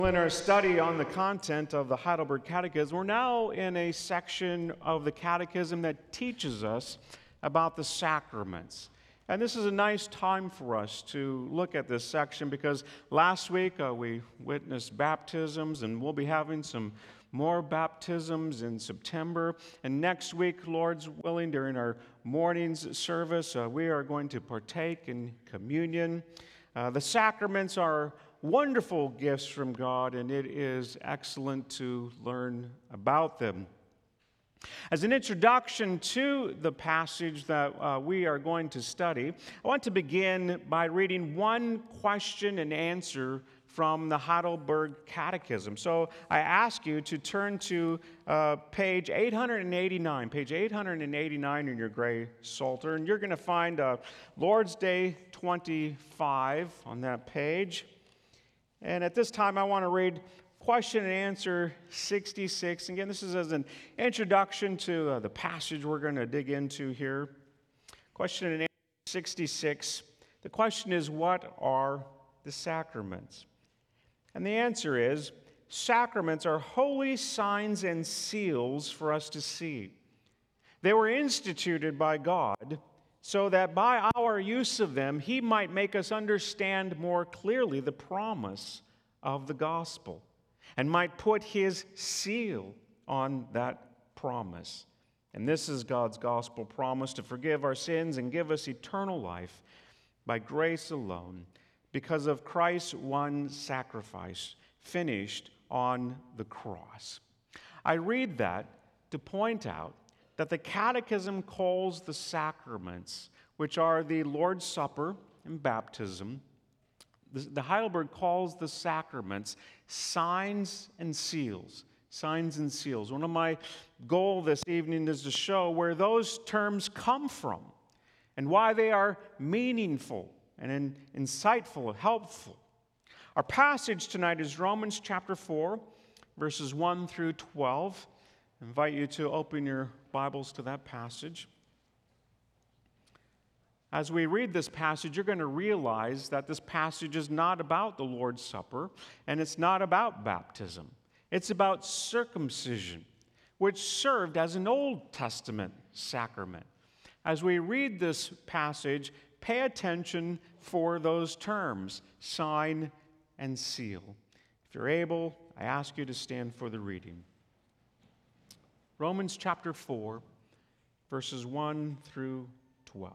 In our study on the content of the Heidelberg Catechism, we're now in a section of the Catechism that teaches us about the sacraments. And this is a nice time for us to look at this section because last week we witnessed baptisms, and we'll be having some more baptisms in September. And next week, Lord's willing, during our morning's service, we are going to partake in communion. The sacraments are wonderful gifts from God, and it is excellent to learn about them. As an introduction to the passage that we are going to study, I want to begin by reading one question and answer from the Heidelberg Catechism. So I ask you to turn to page 889 in your gray Psalter, and you're going to find Lord's Day 25 on that page. And at this time, I want to read question and answer 66. Again, this is as an introduction to the passage we're going to dig into here. Question and answer 66. The question is, what are the sacraments? And the answer is, sacraments are holy signs and seals for us to see. They were instituted by God so that by our use of them, He might make us understand more clearly the promise of the gospel and might put His seal on that promise. And this is God's gospel promise to forgive our sins and give us eternal life by grace alone because of Christ's one sacrifice finished on the cross. I read that to point out that the Catechism calls the sacraments, which are the Lord's Supper and baptism, the Heidelberg calls the sacraments signs and seals. Signs and seals. One of my goals this evening is to show where those terms come from and why they are meaningful and insightful, helpful. Our passage tonight is Romans chapter 4, verses 1 through 12. I invite you to open your Bibles to that passage. As we read this passage, you're going to realize that this passage is not about the Lord's Supper, and it's not about baptism. It's about circumcision, which served as an Old Testament sacrament. As we read this passage, pay attention for those terms, sign and seal. If you're able, I ask you to stand for the reading. Romans chapter 4, verses 1 through 12.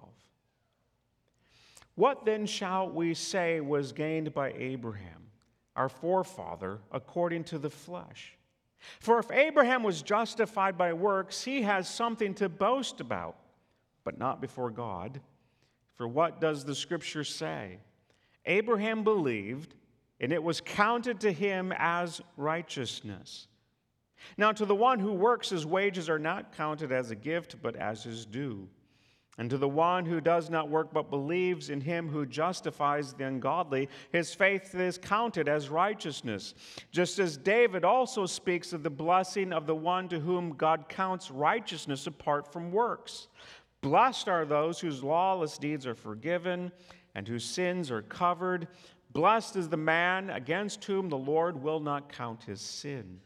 What then shall we say was gained by Abraham, our forefather, according to the flesh? For if Abraham was justified by works, he has something to boast about, but not before God. For what does the Scripture say? Abraham believed, and it was counted to him as righteousness. Now to the one who works, his wages are not counted as a gift, but as his due. And to the one who does not work, but believes in Him who justifies the ungodly, his faith is counted as righteousness. Just as David also speaks of the blessing of the one to whom God counts righteousness apart from works. Blessed are those whose lawless deeds are forgiven and whose sins are covered. Blessed is the man against whom the Lord will not count his sin.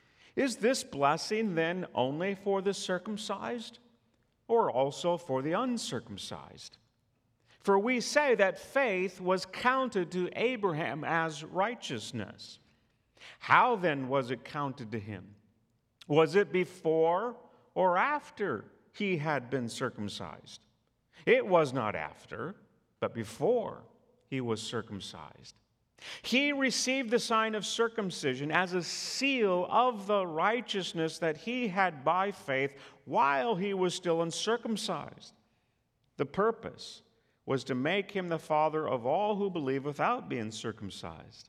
Is this blessing then only for the circumcised, or also for the uncircumcised? For we say that faith was counted to Abraham as righteousness. How then was it counted to him? Was it before or after he had been circumcised? It was not after, but before he was circumcised. He received the sign of circumcision as a seal of the righteousness that he had by faith while he was still uncircumcised. The purpose was to make him the father of all who believe without being circumcised,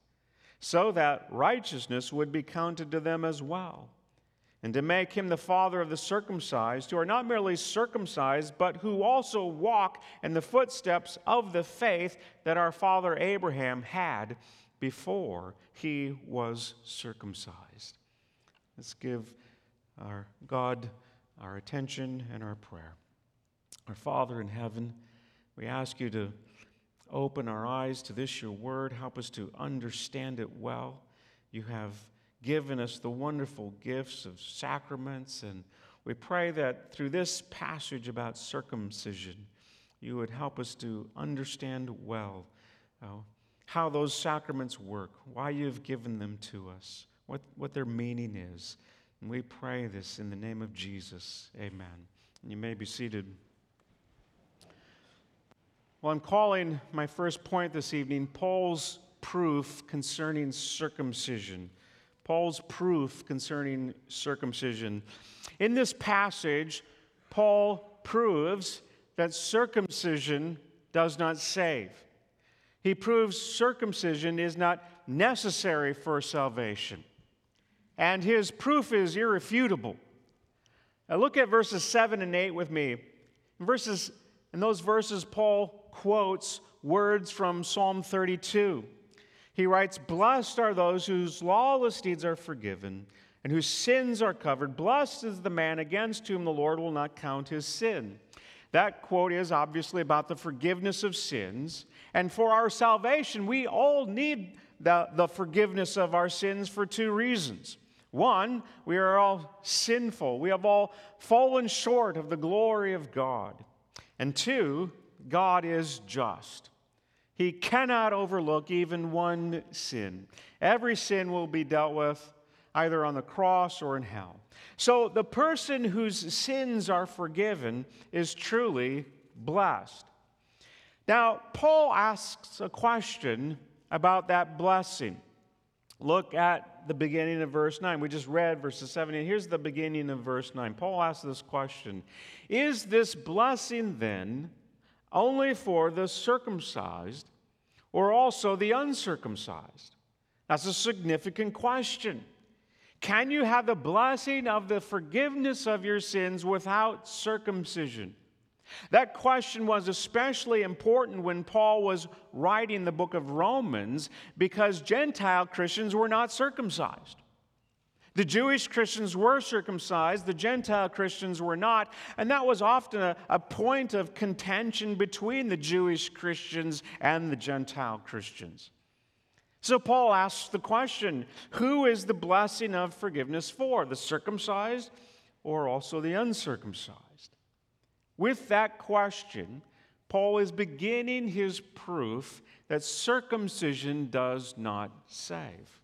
so that righteousness would be counted to them as well, and to make him the father of the circumcised, who are not merely circumcised, but who also walk in the footsteps of the faith that our father Abraham had before he was circumcised. Let's give our God our attention and our prayer. Our Father in heaven, we ask you to open our eyes to this, your word. Help us to understand it well. You have given us the wonderful gifts of sacraments, and we pray that through this passage about circumcision, you would help us to understand well how those sacraments work, why you've given them to us, what their meaning is. And we pray this in the name of Jesus. Amen. And you may be seated. Well, I'm calling my first point this evening Paul's proof concerning circumcision. Paul's proof concerning circumcision. In this passage, Paul proves that circumcision does not save. He proves circumcision is not necessary for salvation. And his proof is irrefutable. Now look at verses 7 and 8 with me. In those verses, Paul quotes words from Psalm 32. He writes, "Blessed are those whose lawless deeds are forgiven and whose sins are covered. Blessed is the man against whom the Lord will not count his sin." That quote is obviously about the forgiveness of sins. And for our salvation, we all need the forgiveness of our sins for two reasons. One, we are all sinful. We have all fallen short of the glory of God. And two, God is just. He cannot overlook even one sin. Every sin will be dealt with either on the cross or in hell. So the person whose sins are forgiven is truly blessed. Now, Paul asks a question about that blessing. Look at the beginning of verse 9. We just read verses 7 and here's the beginning of verse 9. Paul asks this question: "Is this blessing then only for the circumcised or also the uncircumcised?" That's a significant question. Can you have the blessing of the forgiveness of your sins without circumcision? That question was especially important when Paul was writing the book of Romans because Gentile Christians were not circumcised. The Jewish Christians were circumcised, the Gentile Christians were not, and that was often a point of contention between the Jewish Christians and the Gentile Christians. So Paul asks the question, who is the blessing of forgiveness for, the circumcised or also the uncircumcised? With that question, Paul is beginning his proof that circumcision does not save.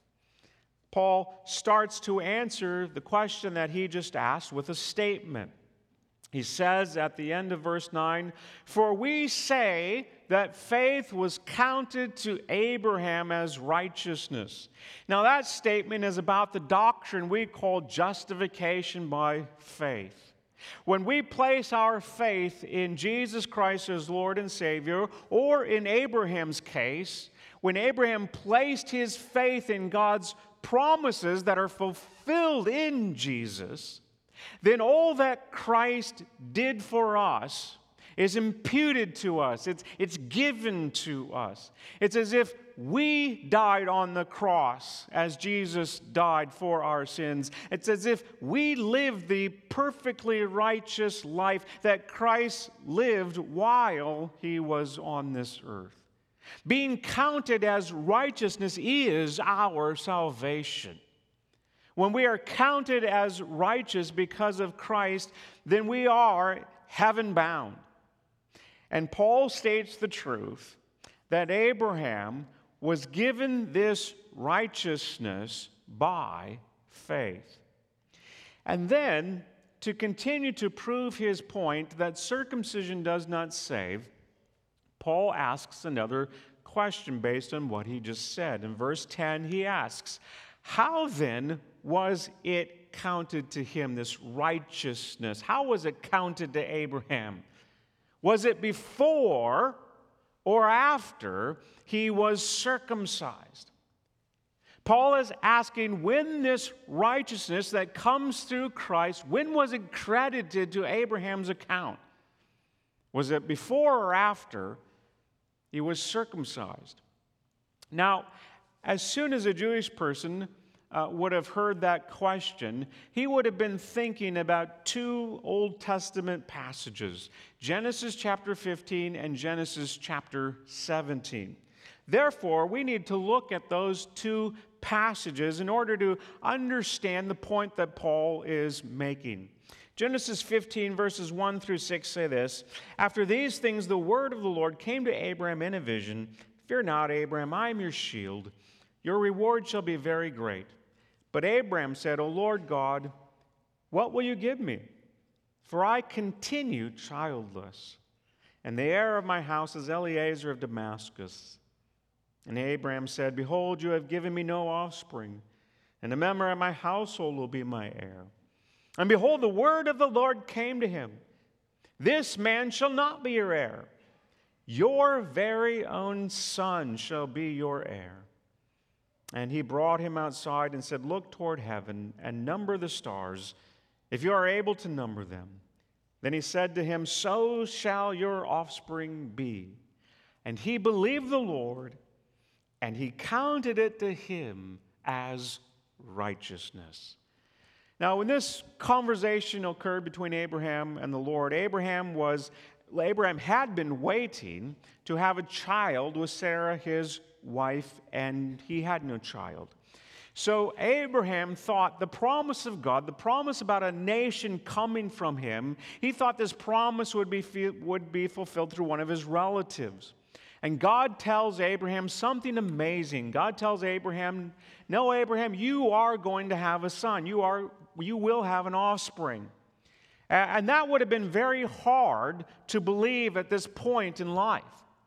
Paul starts to answer the question that he just asked with a statement. He says at the end of verse 9, "For we say that faith was counted to Abraham as righteousness." Now that statement is about the doctrine we call justification by faith. When we place our faith in Jesus Christ as Lord and Savior, or in Abraham's case, when Abraham placed his faith in God's promises that are fulfilled in Jesus, then all that Christ did for us is imputed to us. It's given to us. It's as if we died on the cross as Jesus died for our sins. It's as if we lived the perfectly righteous life that Christ lived while he was on this earth. Being counted as righteousness is our salvation. When we are counted as righteous because of Christ, then we are heaven-bound. And Paul states the truth that Abraham was given this righteousness by faith. And then, to continue to prove his point that circumcision does not save, Paul asks another question based on what he just said. In verse 10, he asks, "How then was it counted to him, this righteousness? How was it counted to Abraham? Was it before or after he was circumcised?" Paul is asking when this righteousness that comes through Christ, when was it credited to Abraham's account? Was it before or after he was circumcised? Now, as soon as a Jewish person would have heard that question, he would have been thinking about two Old Testament passages, Genesis chapter 15 and Genesis chapter 17. Therefore, we need to look at those two passages in order to understand the point that Paul is making. Genesis 15, verses 1 through 6 say this: "After these things, the word of the Lord came to Abraham in a vision. 'Fear not, Abraham, I am your shield. Your reward shall be very great.' But Abraham said, 'O Lord God, what will you give me? For I continue childless, and the heir of my house is Eliezer of Damascus.' And Abraham said, 'Behold, you have given me no offspring, and a member of my household will be my heir.' And behold, the word of the Lord came to him: 'This man shall not be your heir. Your very own son shall be your heir.' And he brought him outside and said, 'Look toward heaven and number the stars, if you are able to number them.' Then he said to him, 'So shall your offspring be.' And he believed the Lord, and he counted it to him as righteousness." Now, when this conversation occurred between Abraham and the Lord, Abraham had been waiting to have a child with Sarah, his wife, and he had no child. So Abraham thought the promise of God, the promise about a nation coming from him, he thought this promise would be fulfilled through one of his relatives. And God tells Abraham something amazing. God tells Abraham, "No, Abraham, you are going to have a son. You will have an offspring." And that would have been very hard to believe at this point in life.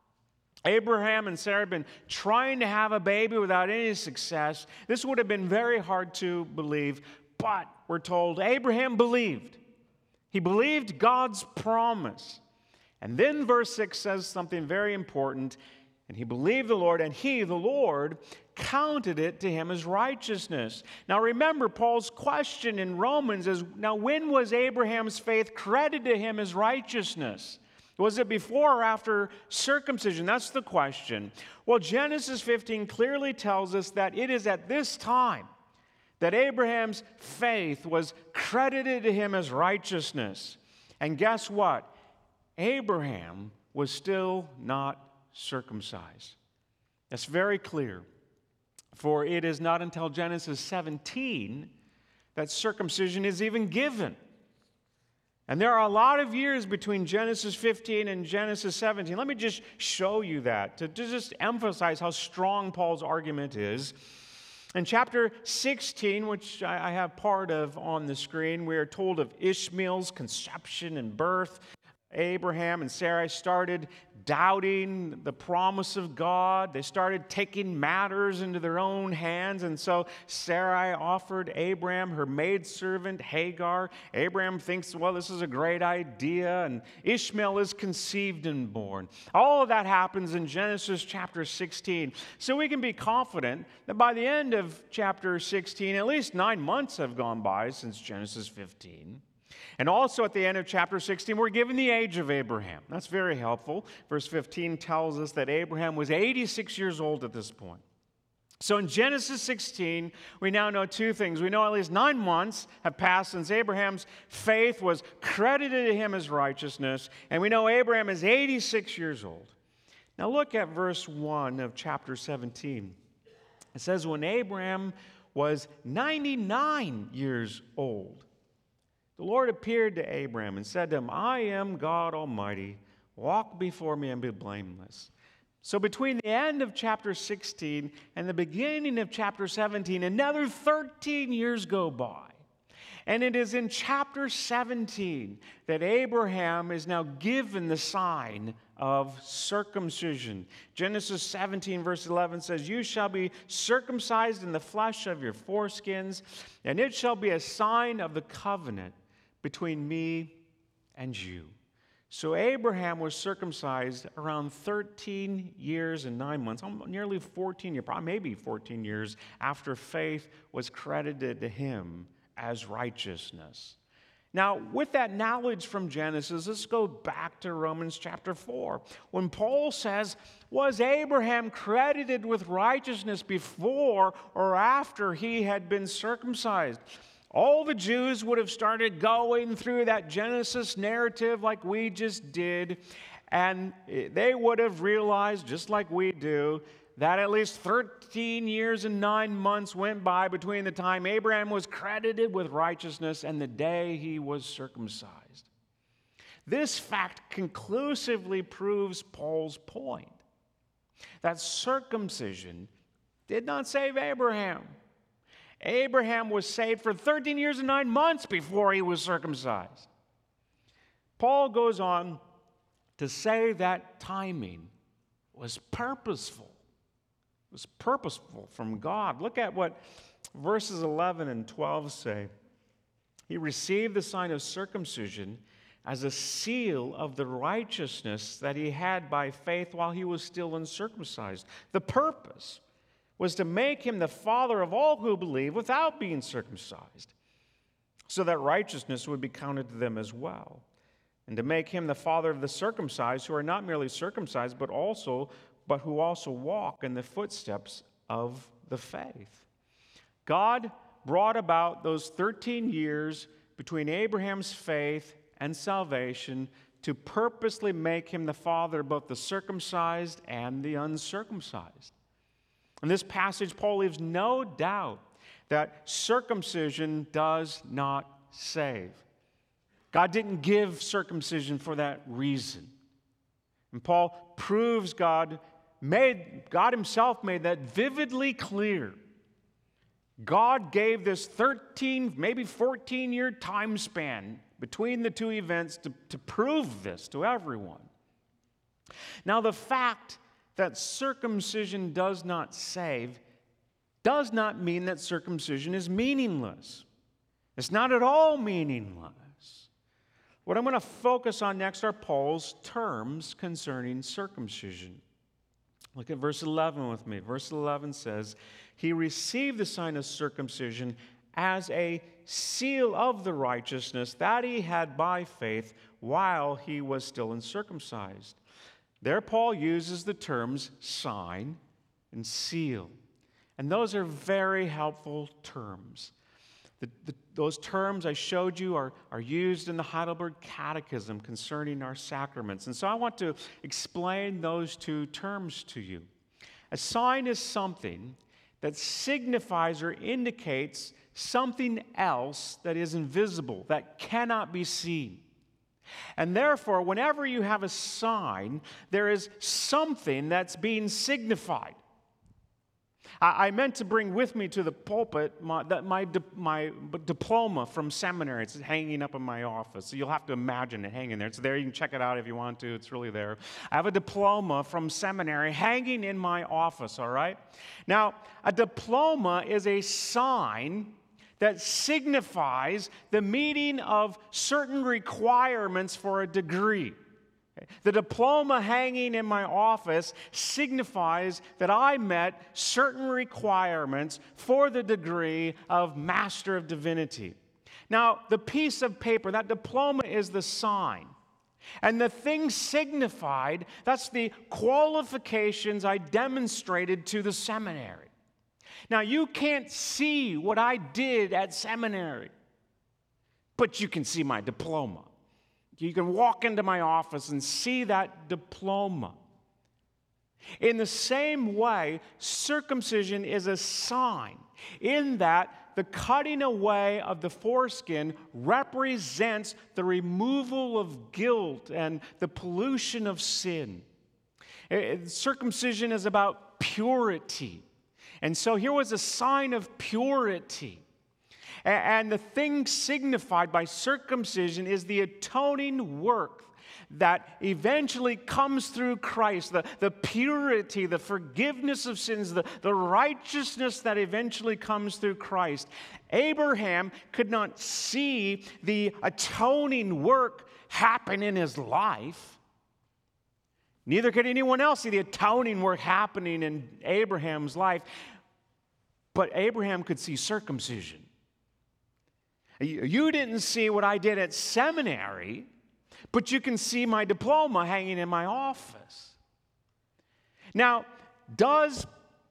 Abraham and Sarah had been trying to have a baby without any success. This would have been very hard to believe, but we're told Abraham believed. He believed God's promise. And then verse 6 says something very important. "And he believed the Lord, and he, the Lord, counted it to him as righteousness." Now remember, Paul's question in Romans is, now when was Abraham's faith credited to him as righteousness? Was it before or after circumcision? That's the question. Well, Genesis 15 clearly tells us that it is at this time that Abraham's faith was credited to him as righteousness. And guess what? Abraham was still not circumcised. That's very clear. For it is not until Genesis 17 that circumcision is even given. And there are a lot of years between Genesis 15 and Genesis 17. Let me just show you that, to just emphasize how strong Paul's argument is. In chapter 16, which I have part of on the screen, we are told of Ishmael's conception and birth. Abraham and Sarah started doubting the promise of God. They started taking matters into their own hands. And so Sarai offered Abraham her maidservant Hagar. Abraham thinks, well, this is a great idea. And Ishmael is conceived and born. All of that happens in Genesis chapter 16. So we can be confident that by the end of chapter 16, at least 9 months have gone by since Genesis 15. And also at the end of chapter 16, we're given the age of Abraham. That's very helpful. Verse 15 tells us that Abraham was 86 years old at this point. So in Genesis 16, we now know two things. We know at least 9 months have passed since Abraham's faith was credited to him as righteousness. And we know Abraham is 86 years old. Now look at verse 1 of chapter 17. It says, when Abraham was 99 years old, the Lord appeared to Abraham and said to him, I am God Almighty. Walk before me and be blameless. So between the end of chapter 16 and the beginning of chapter 17, another 13 years go by. And it is in chapter 17 that Abraham is now given the sign of circumcision. Genesis 17 verse 11 says, you shall be circumcised in the flesh of your foreskins, and it shall be a sign of the covenant between me and you. So Abraham was circumcised around 13 years and 9 months, nearly 14 years, probably maybe 14 years after faith was credited to him as righteousness. Now, with that knowledge from Genesis, let's go back to Romans chapter 4. When Paul says, was Abraham credited with righteousness before or after he had been circumcised? All the Jews would have started going through that Genesis narrative like we just did, and they would have realized, just like we do, that at least 13 years and 9 months went by between the time Abraham was credited with righteousness and the day he was circumcised. This fact conclusively proves Paul's point that circumcision did not save Abraham. Abraham was saved for 13 years and 9 months before he was circumcised. Paul goes on to say that timing was purposeful. It was purposeful from God. Look at what verses 11 and 12 say. He received the sign of circumcision as a seal of the righteousness that he had by faith while he was still uncircumcised. The purpose was to make him the father of all who believe without being circumcised, so that righteousness would be counted to them as well, and to make him the father of the circumcised who are not merely circumcised, but who also walk in the footsteps of the faith. God brought about those 13 years between Abraham's faith and salvation to purposely make him the father of both the circumcised and the uncircumcised. In this passage, Paul leaves no doubt that circumcision does not save. God didn't give circumcision for that reason. And Paul proves God himself made that vividly clear. God gave this 13, maybe 14-year time span between the two events to prove this to everyone. Now, the fact that circumcision does not save does not mean that circumcision is meaningless. It's not at all meaningless. What I'm going to focus on next are Paul's terms concerning circumcision. Look at verse 11 with me. Verse 11 says, he received the sign of circumcision as a seal of the righteousness that he had by faith while he was still uncircumcised. There Paul uses the terms sign and seal. And those are very helpful terms. Those terms I showed you are used in the Heidelberg Catechism concerning our sacraments. And so I want to explain those two terms to you. A sign is something that signifies or indicates something else that is invisible, that cannot be seen. And therefore, whenever you have a sign, there is something that's being signified. I meant to bring with me to the pulpit my diploma from seminary. It's hanging up in my office, so you'll have to imagine it hanging there. It's there. You can check it out if you want to. It's really there. I have a diploma from seminary hanging in my office, all right? Now, a diploma is a sign that signifies the meeting of certain requirements for a degree. The diploma hanging in my office signifies that I met certain requirements for the degree of Master of Divinity. Now, the piece of paper, that diploma is the sign. And the thing signified, that's the qualifications I demonstrated to the seminary. Now, you can't see what I did at seminary, but you can see my diploma. You can walk into my office and see that diploma. In the same way, circumcision is a sign in that the cutting away of the foreskin represents the removal of guilt and the pollution of sin. Circumcision is about purity. And so here was a sign of purity. And the thing signified by circumcision is the atoning work that eventually comes through Christ, the purity, the forgiveness of sins, the righteousness that eventually comes through Christ. Abraham could not see the atoning work happen in his life. Neither could anyone else see the atoning work happening in Abraham's life. But Abraham could see circumcision. You didn't see what I did at seminary, but you can see my diploma hanging in my office. Now, does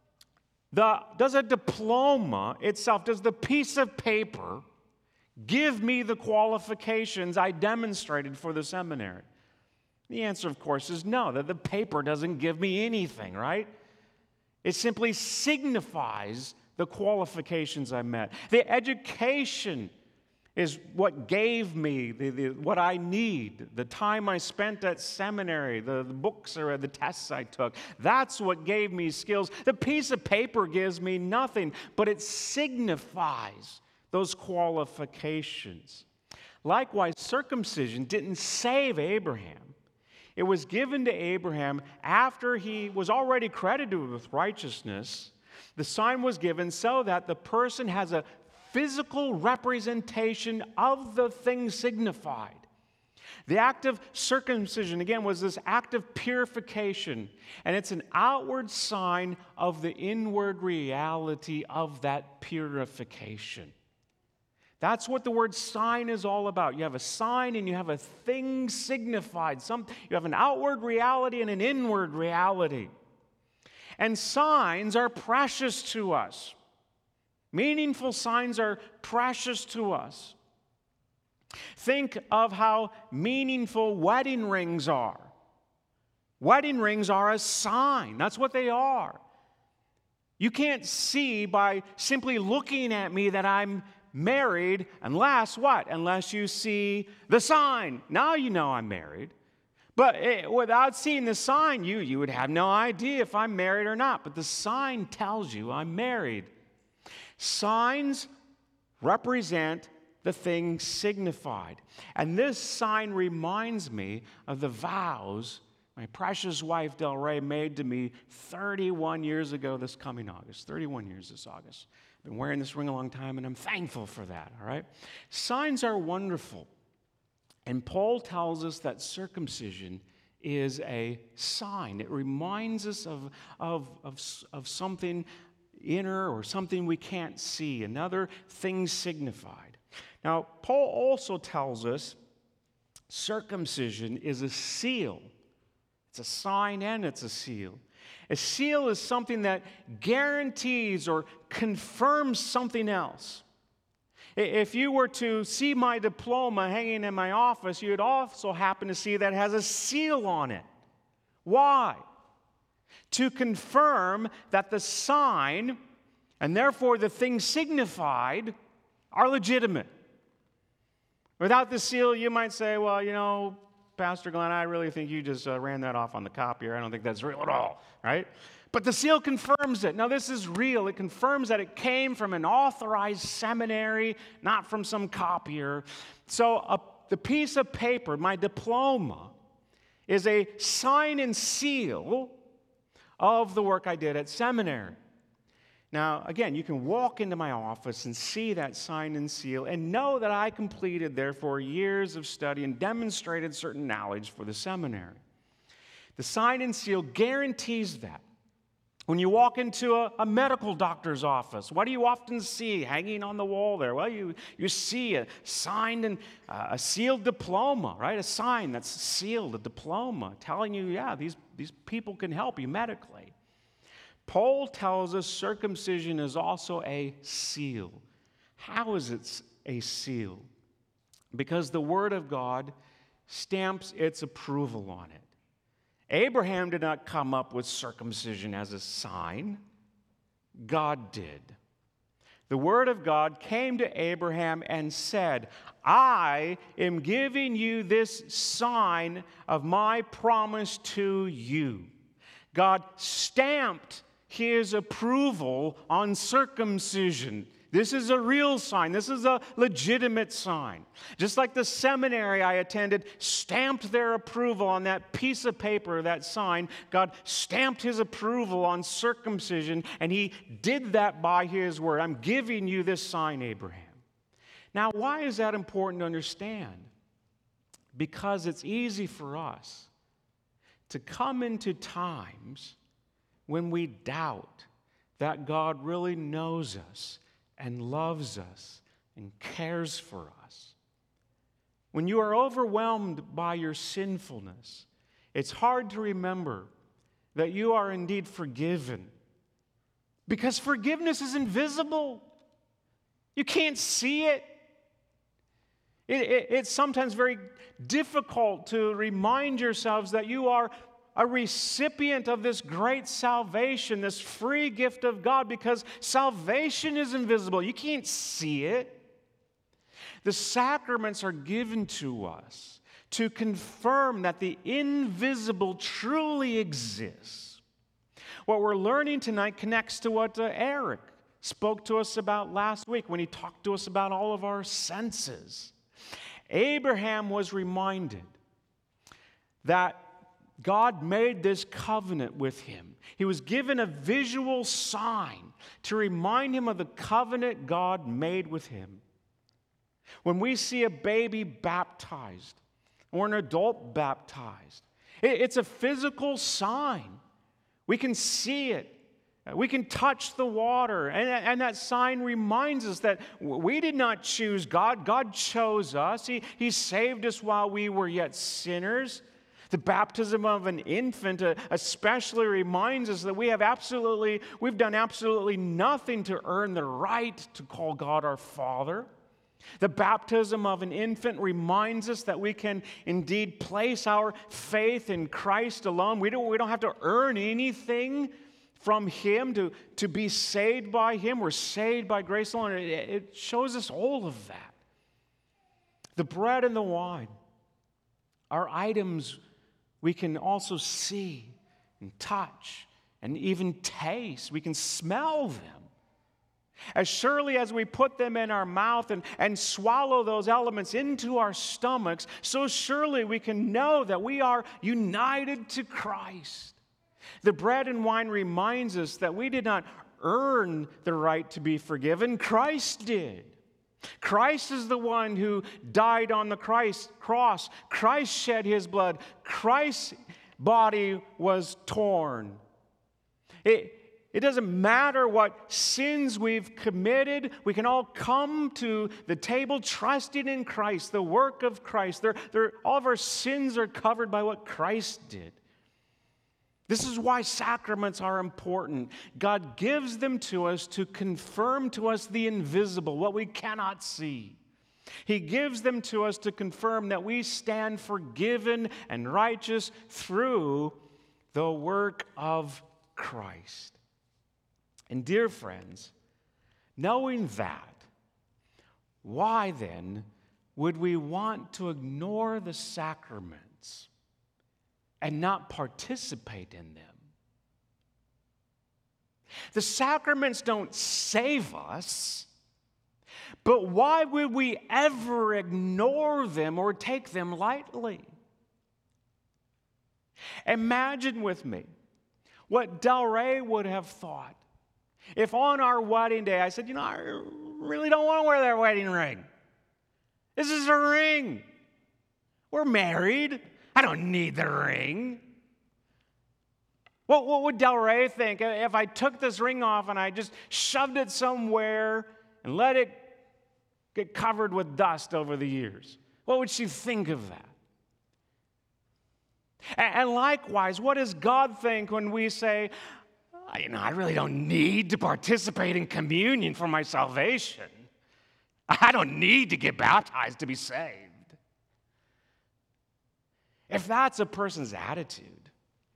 a diploma itself, does the piece of paper give me the qualifications I demonstrated for the seminary? The answer, of course, is no, that the paper doesn't give me anything, right? It simply signifies the qualifications I met. The education is what gave me what I need, the time I spent at seminary, the books I read, the tests I took. That's what gave me skills. The piece of paper gives me nothing, but it signifies those qualifications. Likewise, circumcision didn't save Abraham. It was given to Abraham after he was already credited with righteousness. The sign was given so that the person has a physical representation of the thing signified. The act of circumcision, again, was this act of purification, and it's an outward sign of the inward reality of that purification. That's what the word sign is all about. You have a sign and you have a thing signified. You have an outward reality and an inward reality. And signs are precious to us. Meaningful signs are precious to us. Think of how meaningful wedding rings are. Wedding rings are a sign. That's what they are. You can't see by simply looking at me that I'm married unless what? Unless you see the sign. Now you know I'm married. But without seeing the sign, you would have no idea if I'm married or not. But the sign tells you I'm married. Signs represent the thing signified. And this sign reminds me of the vows my precious wife, Del Rey, made to me 31 years ago this coming August. 31 years this August. I've been wearing this ring a long time, and I'm thankful for that, all right? Signs are wonderful. And Paul tells us that circumcision is a sign. It reminds us of something inner or something we can't see, another thing signified. Now, Paul also tells us circumcision is a seal. It's a sign and it's a seal. A seal is something that guarantees or confirms something else. If you were to see my diploma hanging in my office, you would also happen to see that it has a seal on it. Why? To confirm that the sign, and therefore the things signified, are legitimate. Without the seal, you might say, well, you know, Pastor Glenn, I really think you just ran that off on the copier. I don't think that's real at all, right? But the seal confirms it. Now, this is real. It confirms that it came from an authorized seminary, not from some copier. So the piece of paper, my diploma, is a sign and seal of the work I did at seminary. Now, again, you can walk into my office and see that sign and seal and know that I completed, therefore, years of study and demonstrated certain knowledge for the seminary. The sign and seal guarantees that. When you walk into a medical doctor's office, what do you often see hanging on the wall there? Well, you see a signed and a sealed diploma, right? A sign that's sealed, a diploma, telling you, yeah, these people can help you medically. Paul tells us circumcision is also a seal. How is it a seal? Because the Word of God stamps its approval on it. Abraham did not come up with circumcision as a sign. God did. The Word of God came to Abraham and said, I am giving you this sign of my promise to you. God stamped His approval on circumcision. This is a real sign. This is a legitimate sign. Just like the seminary I attended stamped their approval on that piece of paper, that sign, God stamped His approval on circumcision, and He did that by His word. I'm giving you this sign, Abraham. Now, why is that important to understand? Because it's easy for us to come into times when we doubt that God really knows us and loves us and cares for us. When you are overwhelmed by your sinfulness, it's hard to remember that you are indeed forgiven, because forgiveness is invisible. You can't see it. It's sometimes very difficult to remind yourselves that you are a recipient of this great salvation, this free gift of God, because salvation is invisible. You can't see it. The sacraments are given to us to confirm that the invisible truly exists. What we're learning tonight connects to what Eric spoke to us about last week when he talked to us about all of our senses. Abraham was reminded that God made this covenant with him. He was given a visual sign to remind him of the covenant God made with him. When we see a baby baptized or an adult baptized, it's a physical sign. We can see it. We can touch the water. And that sign reminds us that we did not choose God. God chose us. He saved us while we were yet sinners. The baptism of an infant especially reminds us that we've done absolutely nothing to earn the right to call God our Father. The baptism of an infant reminds us that we can indeed place our faith in Christ alone. We don't have to earn anything from Him to be saved by Him. We're saved by grace alone. It shows us all of that. The bread and the wine are items we can also see and touch and even taste. We can smell them. As surely as we put them in our mouth and swallow those elements into our stomachs, so surely we can know that we are united to Christ. The bread and wine reminds us that we did not earn the right to be forgiven. Christ did. Christ is the one who died on the cross. Christ shed His blood. Christ's body was torn. It doesn't matter what sins we've committed. We can all come to the table trusting in Christ, the work of Christ. All of our sins are covered by what Christ did. This is why sacraments are important. God gives them to us to confirm to us the invisible, what we cannot see. He gives them to us to confirm that we stand forgiven and righteous through the work of Christ. And dear friends, knowing that, why then would we want to ignore the sacraments and not participate in them? The sacraments don't save us, but why would we ever ignore them or take them lightly? Imagine with me what Del Rey would have thought if on our wedding day I said, I really don't want to wear that wedding ring. This is a ring. We're married. I don't need the ring. What would Del Rey think if I took this ring off and I just shoved it somewhere and let it get covered with dust over the years? What would she think of that? And likewise, what does God think when we say, I really don't need to participate in communion for my salvation. I don't need to get baptized to be saved. If that's a person's attitude,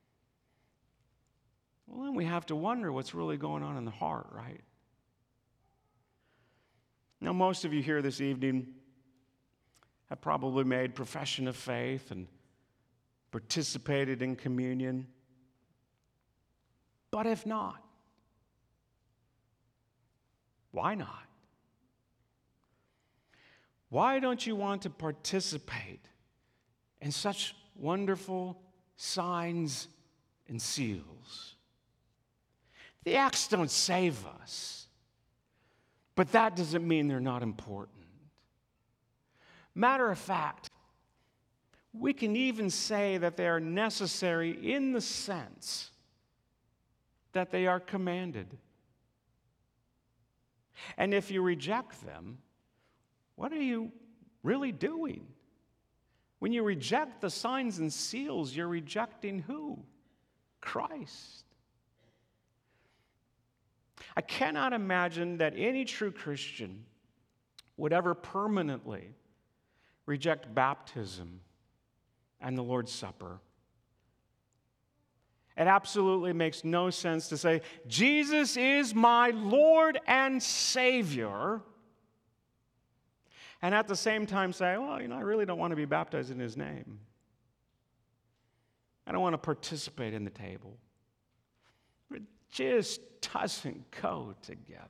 well, then we have to wonder what's really going on in the heart, right? Now, most of you here this evening have probably made profession of faith and participated in communion. But if not, why not? Why don't you want to participate in such wonderful signs and seals? The acts don't save us, but that doesn't mean they're not important. Matter of fact, we can even say that they are necessary in the sense that they are commanded. And if you reject them, what are you really doing? When you reject the signs and seals, you're rejecting who? Christ. I cannot imagine that any true Christian would ever permanently reject baptism and the Lord's Supper. It absolutely makes no sense to say, Jesus is my Lord and Savior, and at the same time say, well, I really don't want to be baptized in his name. I don't want to participate in the table. It just doesn't go together.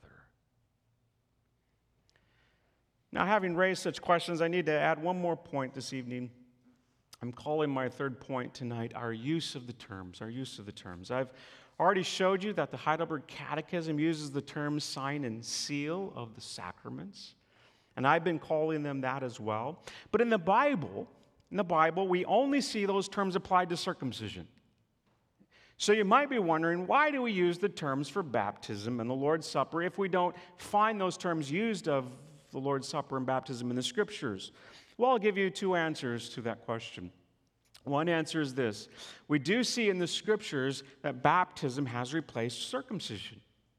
Now, having raised such questions, I need to add one more point this evening. I'm calling my third point tonight our use of the terms. I've already showed you that the Heidelberg Catechism uses the term sign and seal of the sacraments, and I've been calling them that as well. But in the Bible, we only see those terms applied to circumcision. So you might be wondering, why do we use the terms for baptism and the Lord's Supper if we don't find those terms used of the Lord's Supper and baptism in the Scriptures? Well, I'll give you two answers to that question. One answer is this. We do see in the Scriptures that baptism has replaced circumcision.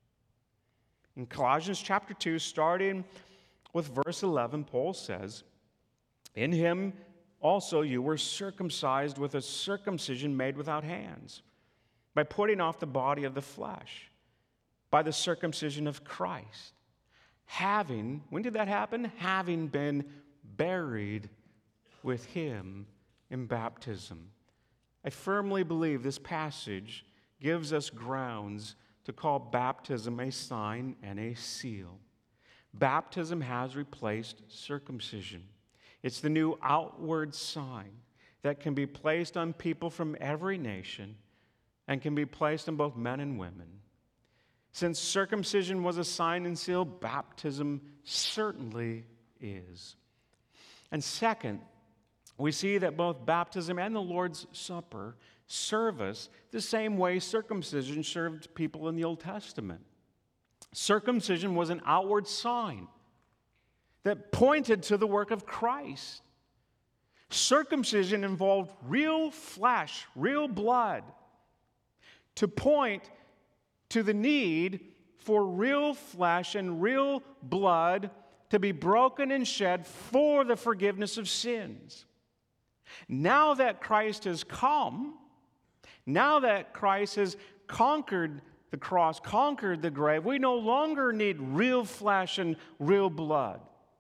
In Colossians chapter 2, starting with verse 11, Paul says, "In him also you were circumcised with a circumcision made without hands, by putting off the body of the flesh, by the circumcision of Christ, having," when did that happen? "Having been buried with him in baptism." I firmly believe this passage gives us grounds to call baptism a sign and a seal. Baptism has replaced circumcision. It's the new outward sign that can be placed on people from every nation and can be placed on both men and women. Since circumcision was a sign and seal, baptism certainly is. And second, we see that both baptism and the Lord's Supper serve us the same way circumcision served people in the Old Testament. Circumcision was an outward sign that pointed to the work of Christ. Circumcision involved real flesh, real blood, to point to the need for real flesh and real blood to be broken and shed for the forgiveness of sins. Now that Christ has come, now that Christ has conquered the cross, conquered the grave, we no longer need real flesh and real blood.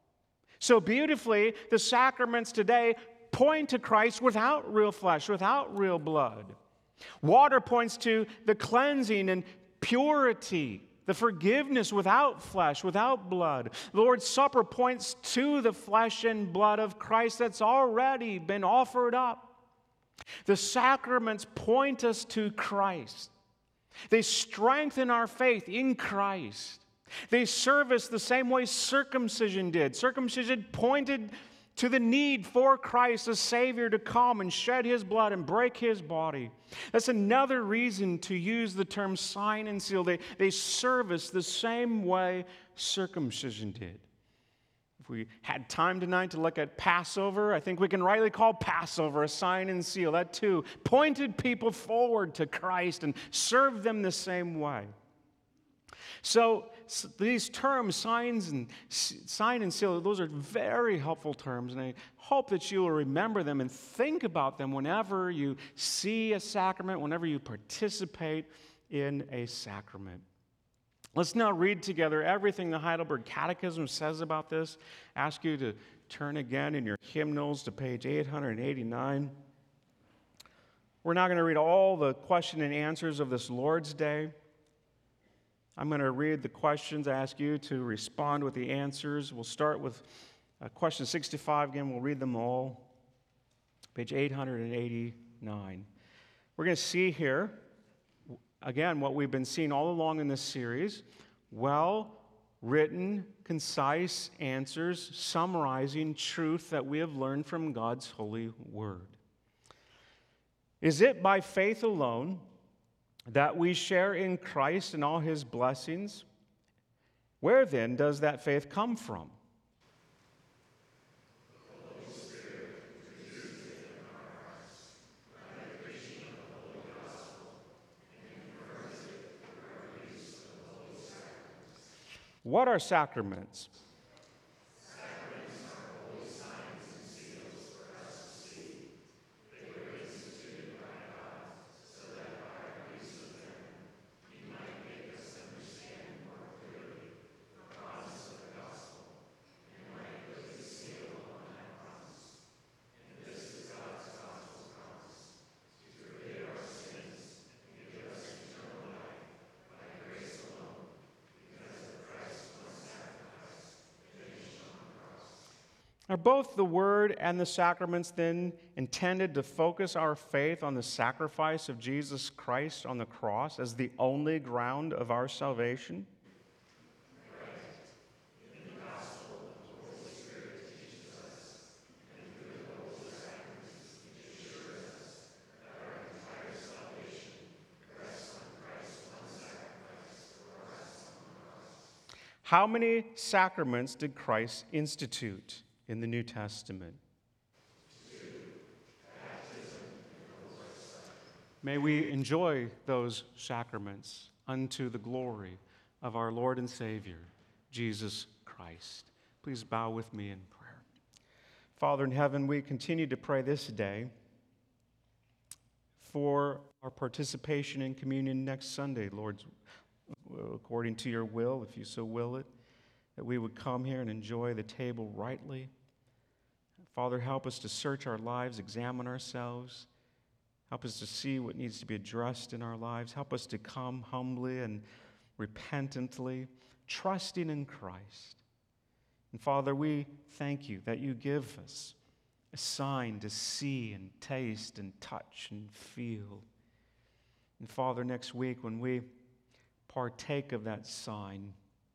So beautifully, the sacraments today point to Christ without real flesh, without real blood. Water points to the cleansing and purity, the forgiveness without flesh, without blood. The Lord's Supper points to the flesh and blood of Christ that's already been offered up. The sacraments point us to Christ. They strengthen our faith in Christ. They serve us the same way circumcision did. Circumcision pointed to the need for Christ, a Savior, to come and shed his blood and break his body. That's another reason to use the term sign and seal. They serve us the same way circumcision did. If we had time tonight to look at Passover, I think we can rightly call Passover a sign and seal. That too pointed people forward to Christ and served them the same way. So these terms, sign and seal, those are very helpful terms, and I hope that you will remember them and think about them whenever you see a sacrament, whenever you participate in a sacrament. Let's now read together everything the Heidelberg Catechism says about this. I ask you to turn again in your hymnals to page 889. We're now going to read all the question and answers of this Lord's Day. I'm going to read the questions. I ask you to respond with the answers. We'll start with question 65. Again, we'll read them all. Page 889. We're going to see here, again, what we've been seeing all along in this series. Well-written, concise answers summarizing truth that we have learned from God's holy word. Is it by faith alone that we share in Christ and all his blessings? Where then does that faith come from? The Holy Spirit produces it in our hearts by the preaching of the Holy Gospel and confirms it through our use of the Holy Sacraments. What are sacraments? Are both the Word and the sacraments then intended to focus our faith on the sacrifice of Jesus Christ on the cross as the only ground of our salvation? How many sacraments did Christ institute in the New Testament? May we enjoy those sacraments unto the glory of our Lord and Savior, Jesus Christ. Please bow with me in prayer. Father in heaven, we continue to pray this day for our participation in communion next Sunday, Lord, according to your will, if you so will it, that we would come here and enjoy the table rightly. Father, help us to search our lives, examine ourselves. Help us to see what needs to be addressed in our lives. Help us to come humbly and repentantly, trusting in Christ. And Father, we thank you that you give us a sign to see and taste and touch and feel. And Father, next week when we partake of that sign,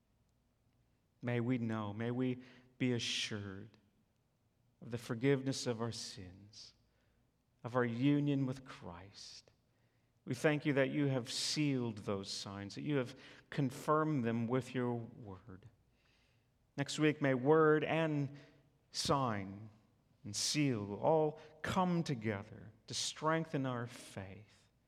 may we know, may we be assured of the forgiveness of our sins, of our union with Christ. We thank you that you have sealed those signs, that you have confirmed them with your word. Next week, may word and sign and seal all come together to strengthen our faith.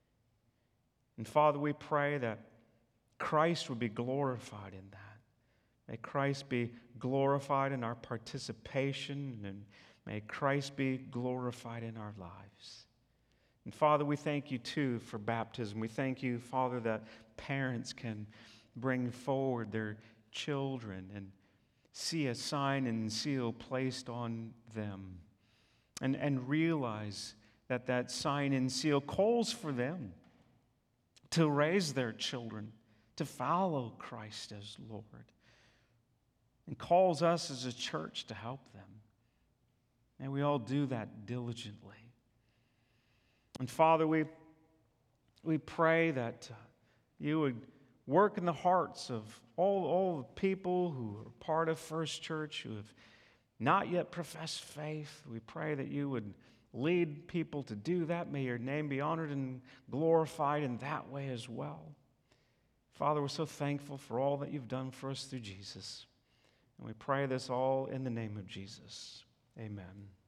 And Father, we pray that Christ would be glorified in that. May Christ be glorified in our participation, and may Christ be glorified in our lives. And Father, we thank you too for baptism. We thank you, Father, that parents can bring forward their children and see a sign and seal placed on them, and realize that that sign and seal calls for them to raise their children to follow Christ as Lord, and calls us as a church to help them. May we all do that diligently. And Father, we pray that you would work in the hearts of all the people who are part of First Church who have not yet professed faith. We pray that you would lead people to do that. May your name be honored and glorified in that way as well. Father, we're so thankful for all that you've done for us through Jesus. And we pray this all in the name of Jesus. Amen.